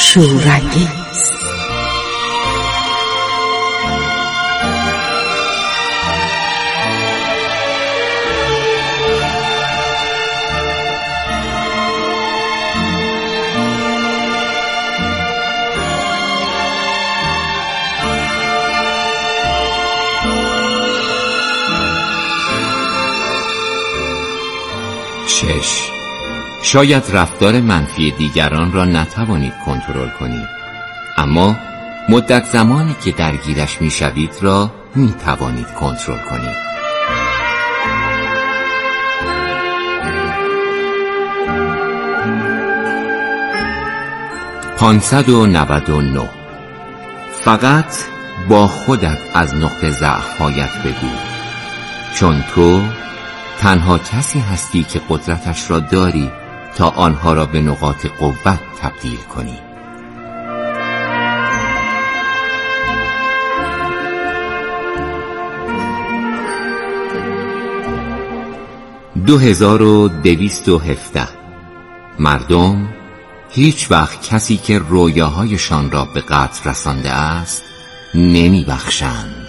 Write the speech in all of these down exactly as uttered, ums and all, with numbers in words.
شورانگیز. شش. شاید رفتار منفی دیگران را نتوانید کنترل کنید، اما مدت زمانی که درگیرش میشوید را میتوانید کنترل کنید. پانصد و نود و نه. فقط با خودت از نقطه ضعف‌هایت بگو، چون تو تنها کسی هستی که قدرتش را داری تا آنها را به نقاط قوت تبدیل کنی. دو هزار و دویست و هفده. مردم هیچ وقت کسی که رویاهایشان را به قتل رسانده است نمی بخشند.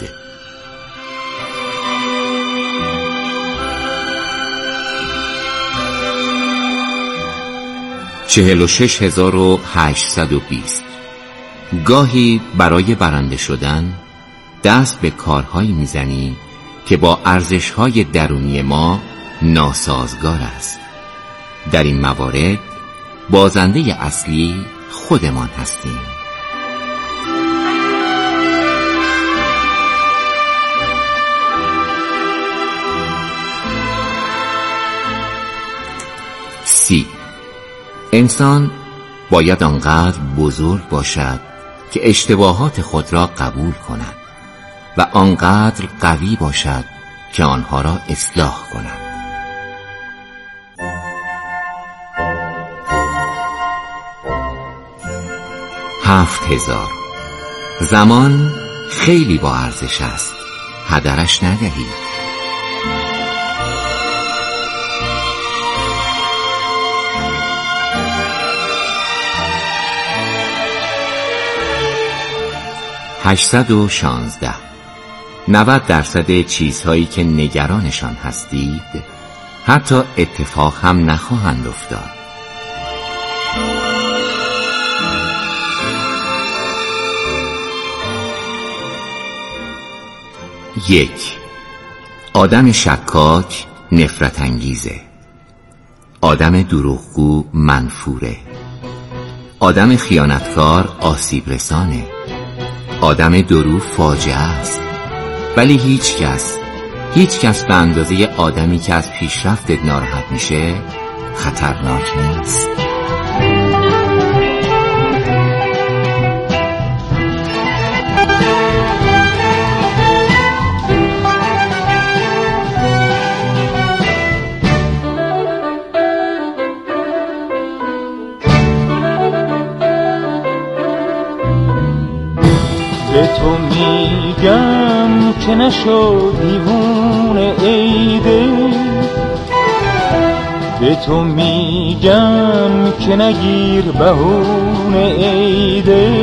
چهل و شش هزار و هشتصد و بیست. گاهی برای برنده شدن دست به کارهایی میزنی که با ارزش‌های درونی ما ناسازگار است. در این موارد بازنده اصلی خودمان هستیم. سی. انسان باید آنقدر بزرگ باشد که اشتباهات خود را قبول کند و آنقدر قوی باشد که آنها را اصلاح کند. هفت هزار. زمان خیلی با ارزش است، هدرش ندهید. هشتصد و شانزده. نود درصد چیزهایی که نگرانشان هستید حتی اتفاق هم نخواهند افتاد. یک. آدم شکاک نفرت انگیزه. آدم دروغگو منفوره. آدم خیانتکار آسیب رسانه. آدم درو فاجعه است. ولی هیچ کس هیچ کس به اندازه آدمی که از پیشرفتت ناراحت میشه خطرناک نیست. به تو میگم که نشو دیوونه ایده، به تو میگم که نگیر بهونه ایده.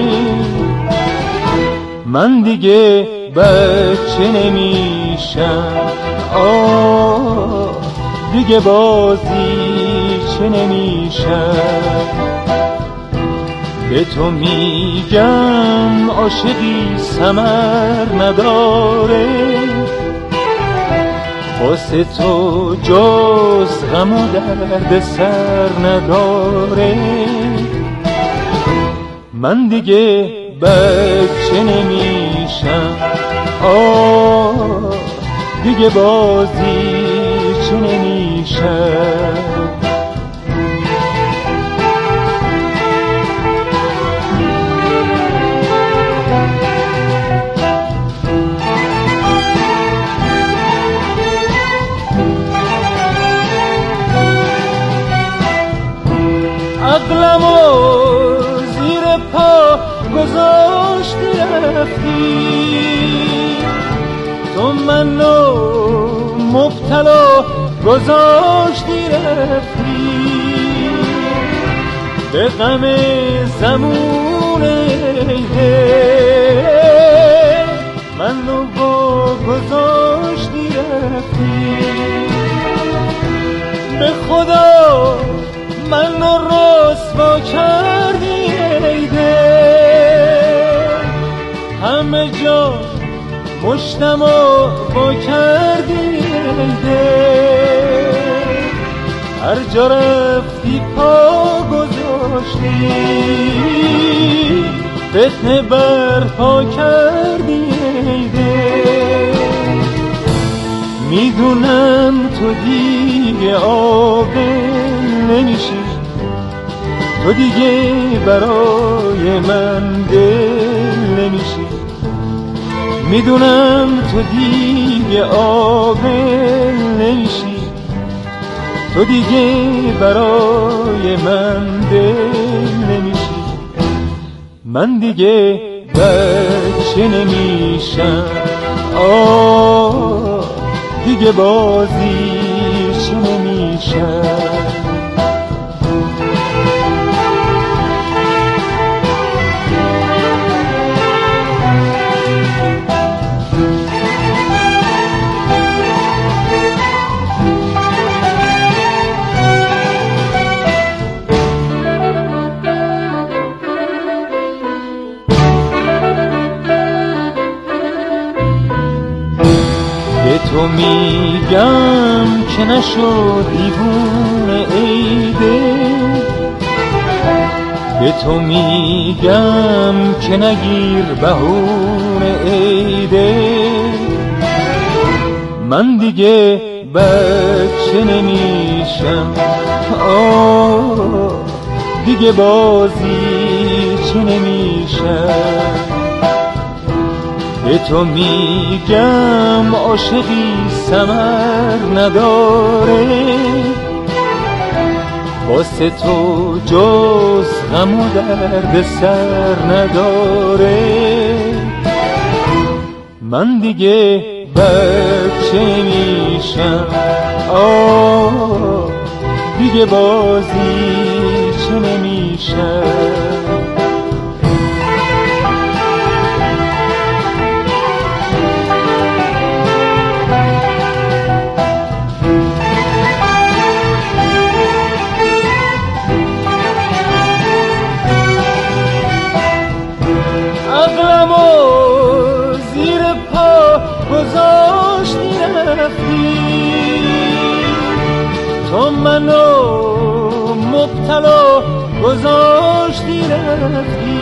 من دیگه بچه نمیشم، آه دیگه بازی چه نمیشم. به تو میگم عاشقی ثمر نداره، واسه تو جز غم و درد سر نداره. من دیگه بچه نمیشم، آه دیگه بازی چه نمیشم. عقلمو زیر پا گذاشتی رفتی، تو منو مبتلا گذاشتی رفتی. به غم زمون عیده منو با گذاشتی رفتی. به خدا منو رسوا کردی عیده، همه جا مشتم و با کردی عیده، هر جا رفتی پا گذاشتی، فتنه برپا کردی عیده. میدونم تو دیگه عاقل نمیشی، تو دیگه برای من دل نمیشی. میدونم تو دیگه عاقل نمیشی، تو دیگه برای من دل نمیشی. من دیگه بچه نمیشم، آه دیگه بازیش نمیشم. تو میگم که نشد دیوونه عیده، به تو میگم که نگیر بهونه عیده. من دیگه بچه نمیشم، آه دیگه بازی چه نمیشم. به تو میگم عاشقی ثمر نداره، واسه تو جز غم و درد سر نداره. من دیگه بچه میشم، آه دیگه بازی چه نمیشم. گذاشتی رفتی، تو منو مبتلا گذاشتی رفتی.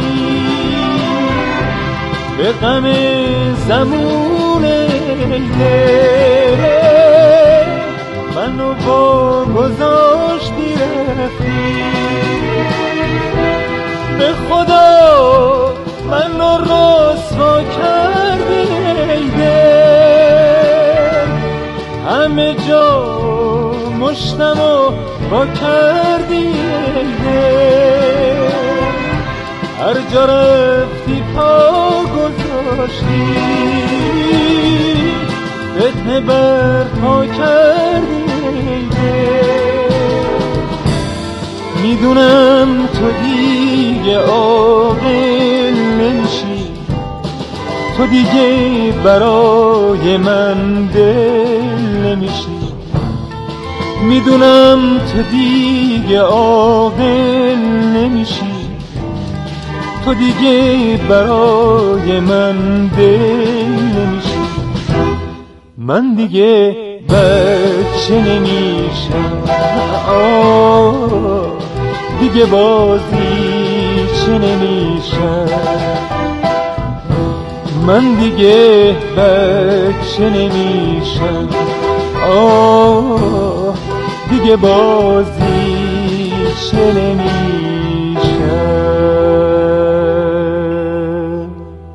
به غم زمون عیده منو با گذاشتی رفتی. به خدا منو رسوا کردی عیده، همه جا مشتم و با کردی عیده، هر جا رفتی پا گذاشتی، فتنه برپا کردی عیده. میدونم تو دیگه عاقل نمیشی، تو دیگه برای من دل نمیشی. میدونم تو دیگه عاقل نمیشی، تو دیگه برای من دل نمیشی. من دیگه بچه نمیشم، آه دیگه بازی چه نمیشم. من دیگه بچه نمیشم، آه دیگه بازی چه نمیشم.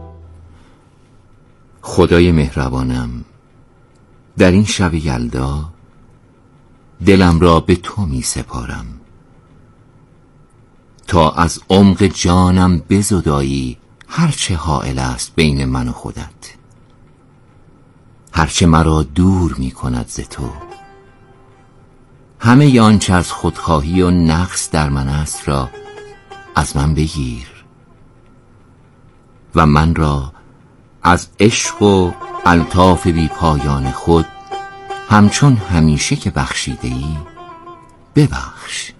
خدای مهربانم، در این شب یلدا دلم را به تو می سپارم، تا از عمق جانم بزدایی هرچه حائل است بین من و خودت، هرچه مرا دور می کند ز تو. همه آنچه از خودخواهی و نقص در من است را از من بگیر و من را از عشق و الطاف بی پایان خود همچون همیشه که بخشیده ای ببخش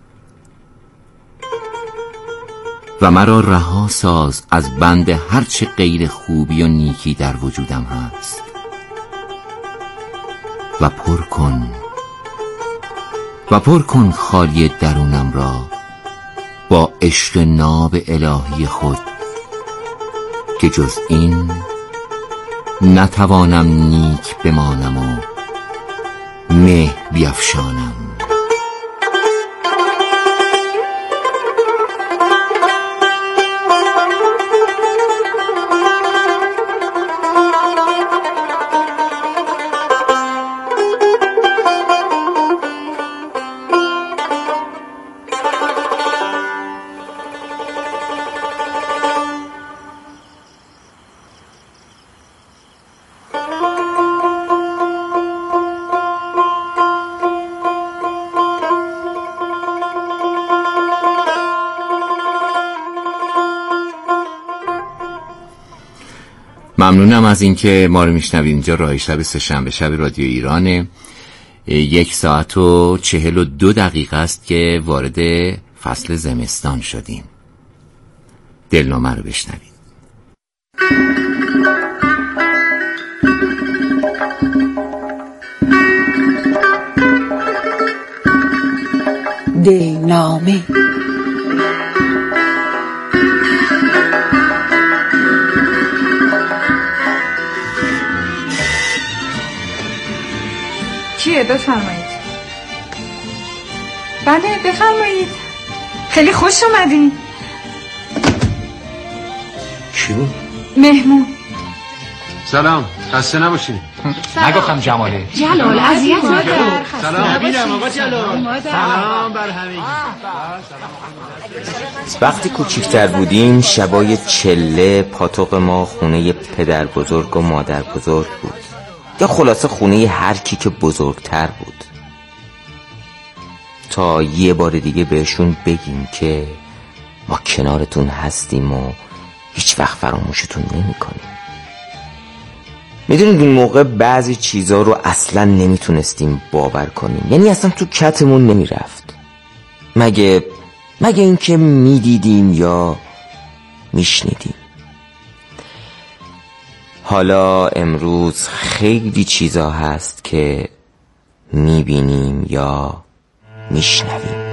و مرا رها ساز از بند هرچه غیر خوبی و نیکی در وجودم هست و پر کن و پر کن خالی درونم را با عشق ناب الهی خود که جز این نتوانم نیک بمانم و مه بیفشانم. ممنونم از اینکه ما رو میشنوید. اینجا راه شب سه‌شنبه شب رادیو ایرانه. یک ساعت و چهل و دو دقیقه است که وارد فصل زمستان شدیم. دلنامه رو بشنوید. دلنامه. چیه؟ بفرمایید. بله بفرمایید. خیلی خوش اومدین. کی بود؟ مهمون. سلام، خسته نباشین. نگفتم جماله. جلال اذیت نکن. سلام ببینم آقا جلال. سلام بر همگی. وقتی کوچیکتر بودیم شبای چله پاتوق ما خونه پدر بزرگ و مادر بزرگ بود، یا خلاصه خونه هر کی که بزرگتر بود، تا یه بار دیگه بهشون بگیم که ما کنارتون هستیم و هیچ وقت فراموشتون نمی کنیم. میدونید اون موقع بعضی چیزا رو اصلا نمیتونستیم باور کنیم، یعنی اصلا تو کتمون نمیرفت، مگه مگه اینکه میدیدیم یا میشنیدیم. حالا امروز خیلی چیزا هست که میبینیم یا میشنویم.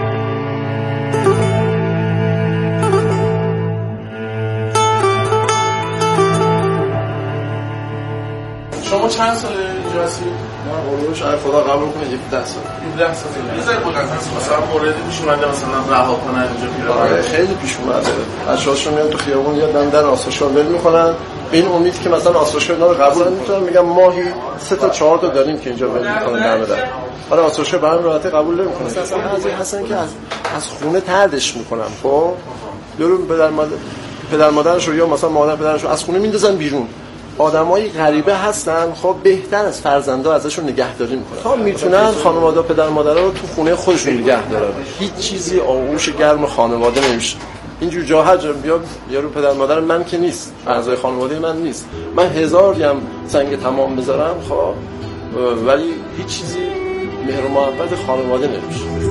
شما چند ساله اینجا هستید؟ من قولوش اگه خدا قبول کنه یک ده سال. ده سال. یه ذره بلند هست. مثلا موردی پیش اومده مثلا رها کنن اینجا پیرا. خیلی پیش اومده. بچه‌هاشون میان تو خیابون یا دم در آسایشگاه ول میکنن. به این امید که مثلا آسایشگاه اینا رو قبول میکنن، میگم ماهی سه تا چهار تا داریم که اینجا ول میکنن در بدن. برای آسایشگاه به همین راحتی قبول نمیکنن. مثلا بعضی هستن که از از خونه طردش میکنن. خب یارو پدر مادر پدر مادرش یا مثلا مادر پدرش از خونه میندازن بیرون. آدمای غریبه هستن، خب بهتر از فرزندا ازشون نگهداری میکنن تا میتونن خانواده پدر مادرها رو تو خونه خودشون نگه دارن. هیچ چیزی آغوش گرم خانواده نمیشه. اینجور جا هر جا بیاد یارو پدر مادر من که نیست، اعضای خانواده من نیست، من هزاری هم سنگ تمام بذارم خب ولی هیچ چیزی مهر و محبت خانواده نمیشه.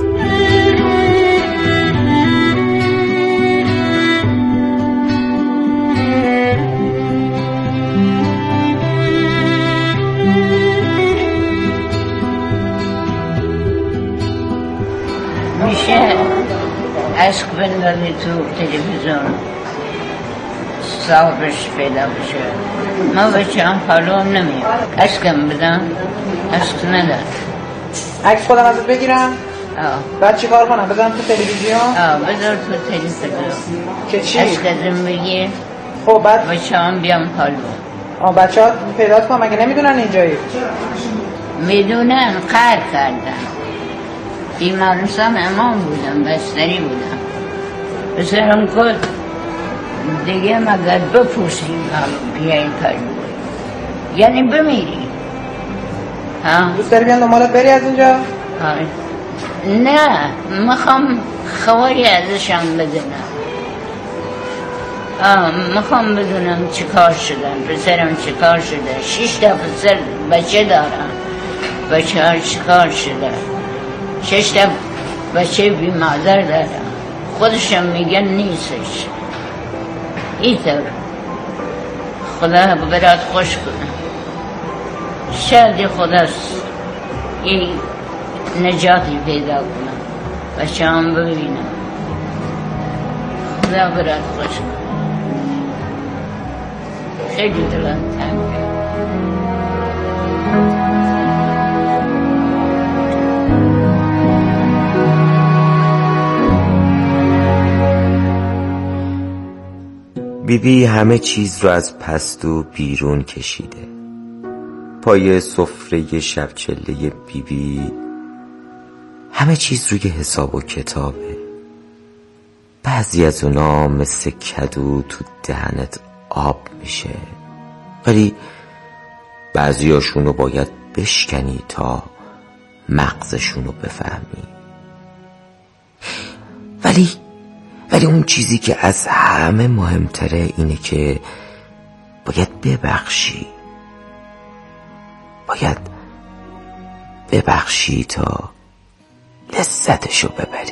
میشه عشق بندازی تو تلویزیون صاحبش پیدا بشه. ما بچه هم حالو هم نمیم عشقم بدم، عشق ندار. عکس خودم ازت بگیرم؟ آه. بعد چی کار کنم؟ بذارم تو تلویزیون؟ آه بذار تو تلویزیون که چی؟ عشق ازم بگیر. خب بعد بچه هم بیام حالو. آه بچه ها پیدات کنم، مگه نمیدونن اینجایی؟ میدونن، قهر کردن. این معلومسم امام بودم، بستری بودم. بسرم کل دیگه مگر بپوسیم بیاین کاری بود، یعنی بمیری. ها دوست داری بیان دنبالت بری از اینجا؟ ها نه، میخوام خواری ازشم بدنم. میخوام بدونم چی کار شدن، پسرم چی کار شده. شش تا پسر بچه دارم، بچه ها چی کار شده. شش تا بچه بی مادر دارم، خودشم میگن نیستش. اینطور خدا برات خوش کنه، شاید خداست این نجاتی پیدا کنم، بچه هم ببینم. خدا برات خوش کنه. خیلی دلم تنگه. بیبی همه چیز رو از پستو بیرون کشیده. پای سفره شب چله بیبی همه چیز روی حساب و کتابه. بعضی از اونا مثل کدو تو دهنت آب میشه، ولی بعضی هاشونو باید بشکنی تا مغزشونو بفهمی. ولی ولی اون چیزی که از همه مهمتره اینه که باید ببخشی. باید ببخشی تا لذتشو ببری.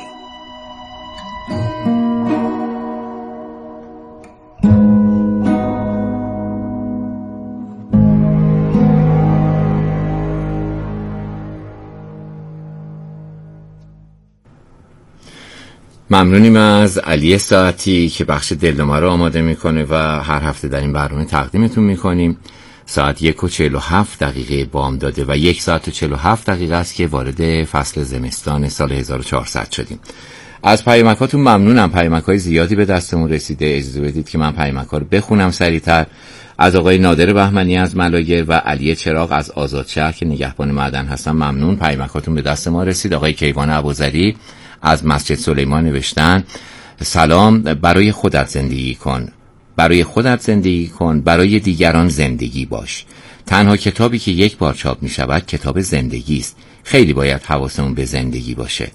ممنونیم از علی ساعتی که بخش دلنما رو آماده میکنه و هر هفته در این برنامه تقدیمتون میکنیم. ساعت یک و چهل و هفت دقیقه بام داده و یک ساعت و چهل و هفت دقیقه است که وارد فصل زمستان سال هزار و چهارصد شدیم. از پیامکاتون ممنونم. پیامکای زیادی به دستمون رسیده. اجازه بدید که من پیامکا رو بخونم سریعتر. از آقای نادر بهمنی از ملایر و علی چراغ از آزادشهر که نگهبان معدن هستن ممنون. پیامکاتون به دست ما رسید. آقای کیوان ابوذری از مسجد سلیمان نوشتن سلام، برای خودت زندگی کن، برای خودت زندگی کن، برای دیگران زندگی باش. تنها کتابی که یک بار چاپ می شود کتاب زندگی است. خیلی باید حواسمون به زندگی باشه.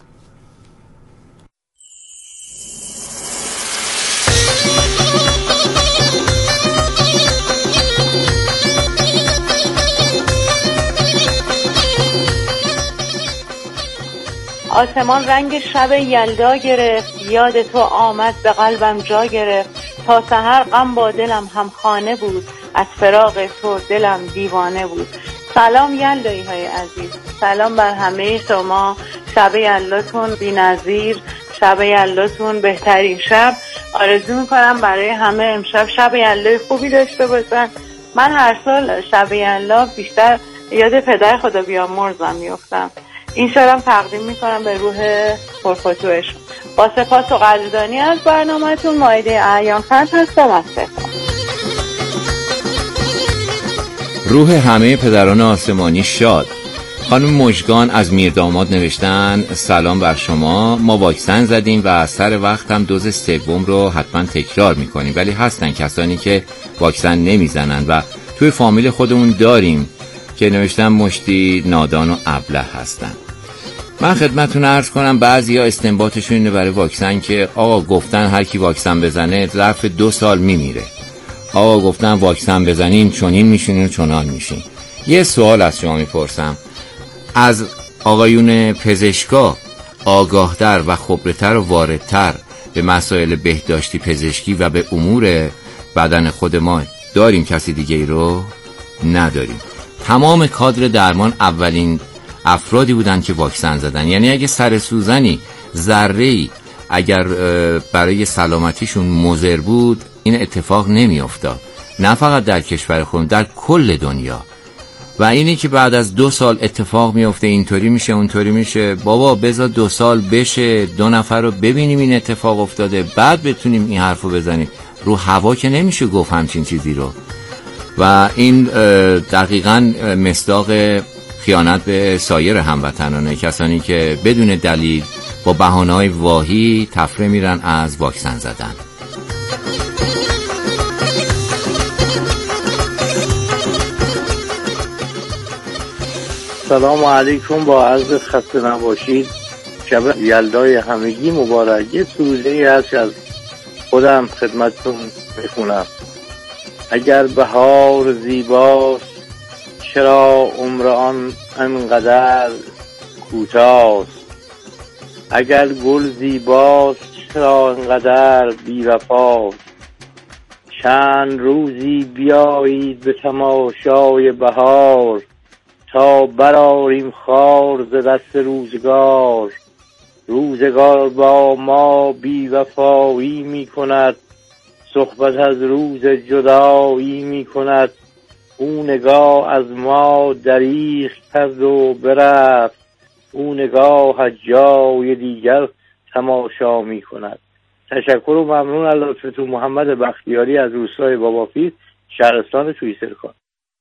آسمان رنگ شب یلدا گرفت، یاد تو آمد به قلبم جا گرفت. تا سحر غم با دلم هم خانه بود، از فراق تو دلم دیوانه بود. سلام یلدایی های عزیز، سلام بر همه شما. شب یلداتون بی نظیر، شب یلداتون بهترین شب. آرزو میکنم برای همه امشب شب یلدای خوبی داشته باشن. من هر سال شب یلدا بیشتر یاد پدر خدا بیامرزم میفتم. این شعرم تقدیم میکنم به روح پرفتوهش. با سپاس و قدردانی از برنامه‌تون مائده اعیان خان هستم از تهران. روح همه پدران آسمانی شاد. خانم مژگان از میرداماد نوشتن سلام بر شما، ما واکسن زدیم و سر وقت هم دوز سوم رو حتما تکرار میکنیم، ولی هستن کسانی که واکسن نمیزنن و توی فامیل خودمون داریم که نوشتن مشتی نادان و ابله هستن. من خدمتتون عرض کنم بعضیا استنباطشون اینه برای واکسن که آقا گفتن هر کی واکسن بزنه ظرف دو سال میمیره. آقا گفتن واکسن بزنین چنین میشین و چنان میشین. یه سوال از شما میپرسم، از آقایون پزشکا آگاهتر و خبرتر و واردتر به مسائل بهداشتی پزشکی و به امور بدن خود ما داریم کسی دیگه ای رو؟ نداریم. تمام کادر درمان اولین افرادی بودن که واکسن زدن. یعنی اگه سر سوزنی ذره‌ای اگر برای سلامتیشون مضر بود این اتفاق نمی افتاد، نه فقط در کشور خودمون، در کل دنیا. و اینی که بعد از دو سال اتفاق میفته اینطوری میشه اونطوری میشه، بابا بذار دو سال بشه، دو نفر رو ببینیم این اتفاق افتاده بعد بتونیم این حرفو بزنیم. رو هوا که نمیشه گفت همچین چیزی رو. و این دقیقاً مصداق خیانت به سایر هموطنانه، کسانی که بدون دلیل با بهانه‌های واهی تفره میرن از واکسن زدن. سلام علیکم، با عرض خسته نباشید. شب یلدای همگی مبارک. یه سروده هست از خودم خدمتتون میخونم. اگر بهار زیباست چرا عمر آن انقدر کوتاست؟ اگر گل زیباست چرا انقدر بی‌وفاست؟ چند روزی بیایید به تماشای بهار، تا برآریم خار ز دست روزگار. روزگار با ما بی‌وفایی می کند، صحبت از روز جدایی می کند. او نگاه از ما دریغ کرد و برفت، او نگاه از جای دیگر تماشا می کند. تشکر و ممنون از لطفتون. محمد بختیاری از روستای بابافیر، شهرستان تویسرکان.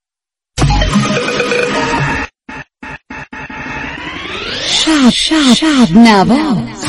شب شب شب نواز.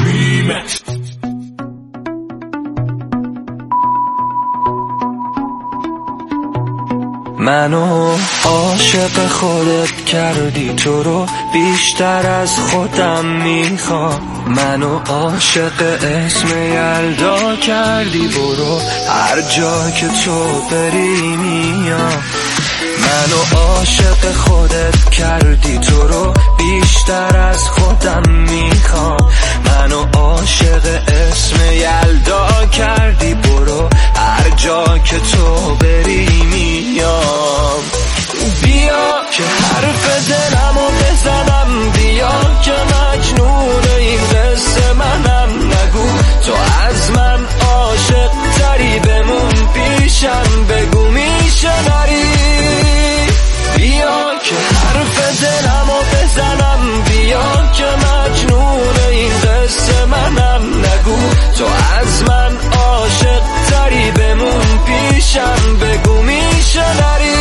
منو عاشق خودت کردی، تو رو بیشتر از خودم میخوام. منو عاشق اسم یلدا کردی، برو هر جا که تو بری میام. منو عاشق خودت کردی، تو رو بیشتر از خودم میخوام. منو عاشق اسم یلدا کردی، برو هر جا که تو بری میام. بیا که حرف دلمو بزنم، بیا که مجنون این قصه منم. نگو تو از من عاشق تری، بمون پیشم بگو میشه نری. بیا که حرف دلمو بزنم، بیا که مجنون این قصه منم. نگو تو از من عاشق تری، بمون پیشم بگو میشه نری.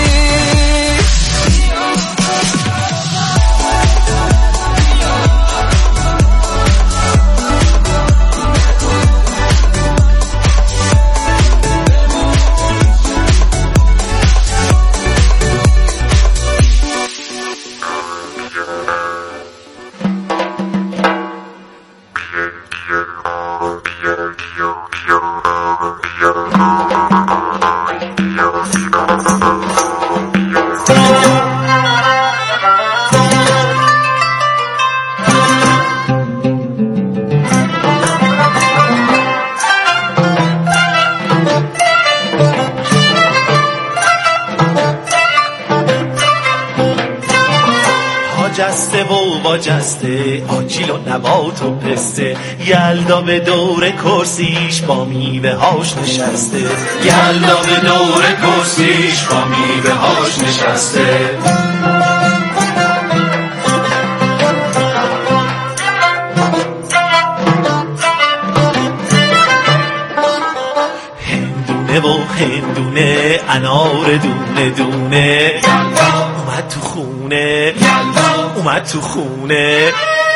جسته و با جسته، آجیل و نبات و پسته. یلدا به دور کرسیش با میوه هاش نشسته. یلدا به دور کرسیش با میوه هاش نشسته. هندونه و هندونه، انار دونه دونه. اومد تو خونه، اومد تو خونه.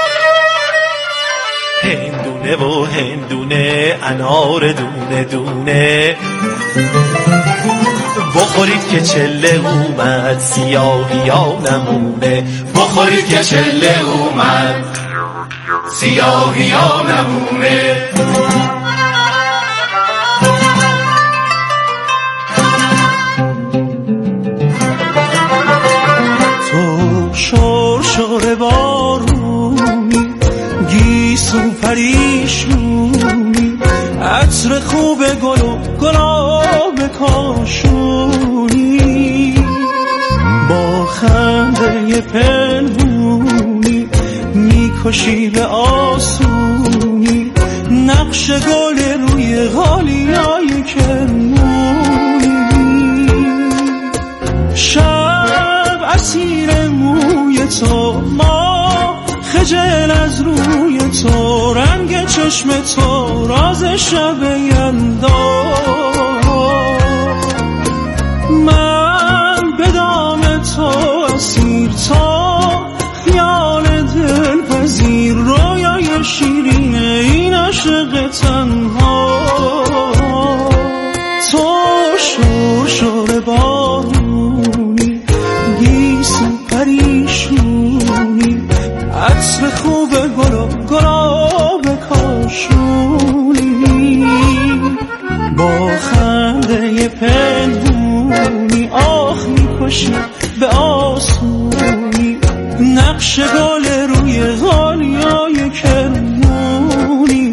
هندونه و هندونه، انار دونه دونه. بخورید که چله اومد، سیاهی ها نمونه. بخورید که چله اومد، سیاهی ها نمونه. شور شور بارونی، گیسو پریشونی، عطر خوب گل و گلاب کاشونی. با خنده پنهونی میکشی به آسونی، نقش گل روی غالیای کرمونی. شب اسیر موی تو، ما خجل از روی تو. رنگ چشم تو راز شب یلدا. من به دام تو اسیر، تا خیال دل پذیر. رویای شیرین این عاشق تنها. تو شور شور بارونی، گیسو پریشونی، عطر خوب گل و گلاب کاشونی. میکشی به آسونی، نقش گل روی غالیای کرمونی.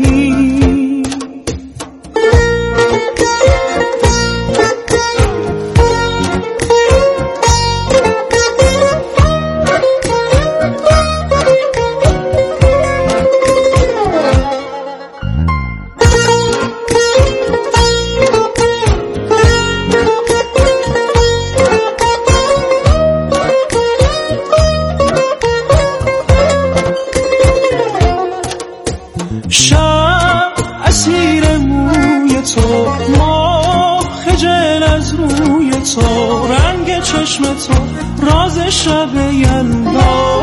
شب اسیر موی تو، ماه خجل از روی تو، رنگ چشم تو راز شب یلدا.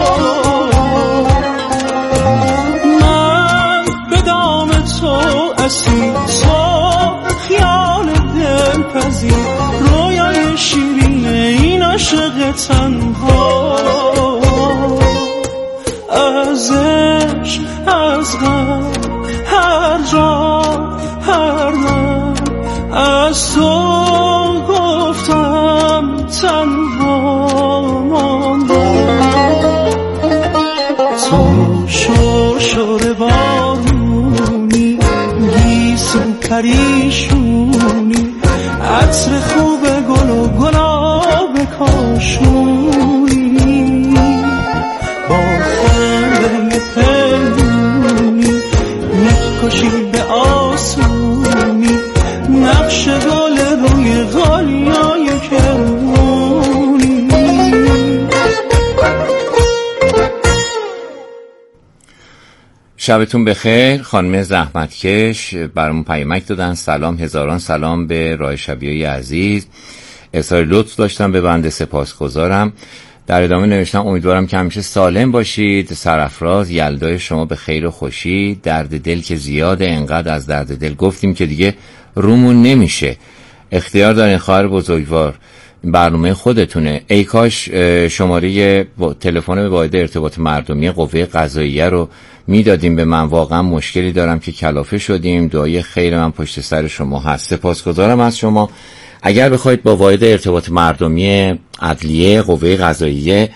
من به دام تو اسیر، تو خیال دل پذیر، رویای شیرین این عاشق تنها. از عشق از غم هر جا هر دم از تو گفتم تنها ماندم. تو شرشر بارونی، گیسو پریشونی، عطر خوب گل و گلاب کاشونی، با خنده پنهونی میکشی به آسونی، نقش گل روی غالیای کرمونی. شبتون بخیر. خانم زحمتکش برامون پیامک دادن. سلام، هزاران سلام به رای شبیه‌ی عزیز. اظهار لطف داشتم به بنده، سپاسگزارم. در ادامه نوشتم امیدوارم که همیشه سالم باشید. سرافراز یلدای شما به خیر و خوشی. درد دل که زیاده، انقدر از درد دل گفتیم که دیگه رومون نمیشه. اختیار دارین خواهر بزرگوار، برنامه خودتونه. ای کاش شماره تلفن واحد ارتباط مردمی قوه قضاییه رو میدادیم به من. واقعا مشکلی دارم که کلافه شدیم. دعای خیر من پشت سر شما هست. سپاسگزارم از شما. اگر بخواید با واحد ارتباط مردمی عدلیه قوه قضاییه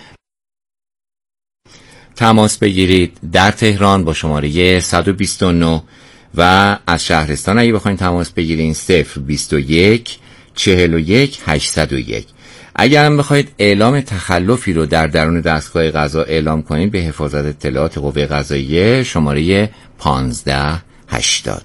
تماس بگیرید در تهران با شماره صد و بیست و نه و از شهرستان اگه بخواید تماس بگیرید صفر بیست و یک چهل و یک هشتصد و یک. اگر هم بخواید اعلام تخلفی رو در درون دستگاه قضا اعلام کنید به حفاظت اطلاعات قوه قضاییه شماره پانزده هشتاد.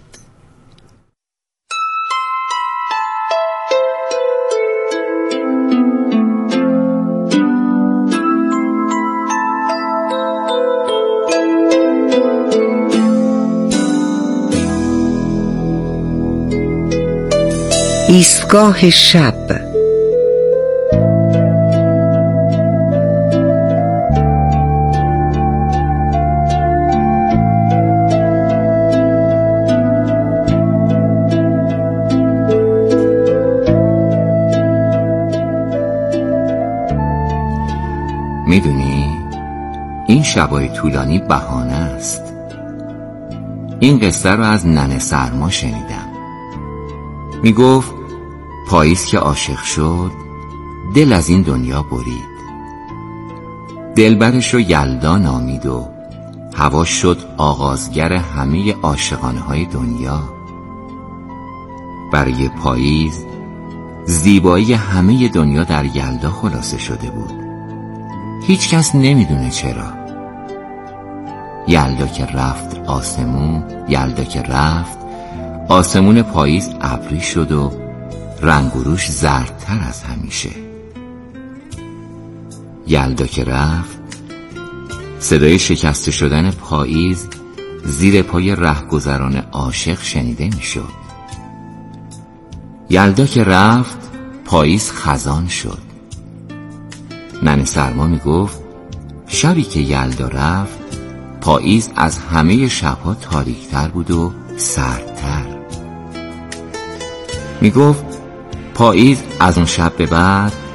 ایستگاه شب. میدونی این شبای طولانی بهانه است. این قصه رو از ننه سرما شنیدم. میگفت پاییز که عاشق شد دل از این دنیا برید، دلبرش رو یلدا نامید و هوا شد آغازگر همه عاشقانه های دنیا. برای پاییز زیبایی همه دنیا در یلدا خلاصه شده بود. هیچ کس نمیدونه چرا. یلدا که رفت آسمون، یلدا که رفت آسمون پاییز ابری شد و رنگ و روش زردتر از همیشه. یلدا که رفت صدای شکسته شدن پاییز زیر پای رهگذران عاشق شنیده میشد. یلدا که رفت پاییز خزان شد. ننه سرما میگفت شبی که یلدا رفت پاییز از همه شبها تاریکتر بود و سردتر. میگفت پاییز از اون شب به بعد